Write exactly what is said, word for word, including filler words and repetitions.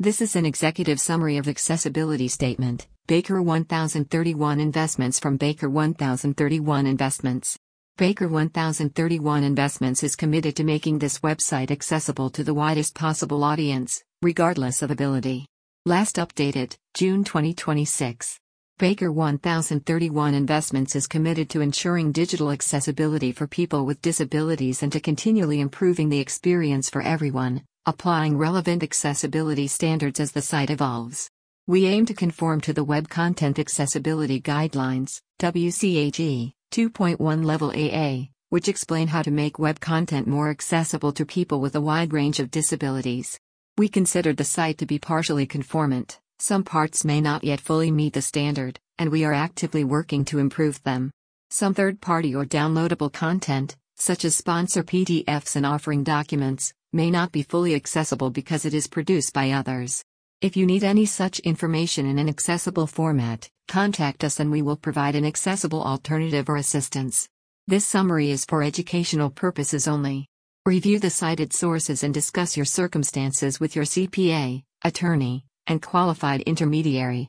This is an executive summary of accessibility statement, Baker one thousand thirty-one Investments from Baker one thousand thirty-one Investments. Baker one thousand thirty-one Investments is committed to making this website accessible to the widest possible audience, regardless of ability. Last updated, June twenty twenty-six. Baker one thousand thirty-one Investments is committed to ensuring digital accessibility for people with disabilities and to continually improving the experience for everyone, applying relevant accessibility standards as the site evolves. We aim to conform to the Web Content Accessibility Guidelines, W C A G, two point one Level A A, which explain how to make web content more accessible to people with a wide range of disabilities. We considered the site to be partially conformant. Some parts may not yet fully meet the standard, and we are actively working to improve them. Some third-party or downloadable content, such as sponsor P D Fs and offering documents, may not be fully accessible because it is produced by others. If you need any such information in an accessible format, contact us and we will provide an accessible alternative or assistance. This summary is for educational purposes only. Review the cited sources and discuss your circumstances with your C P A, attorney, and qualified intermediary.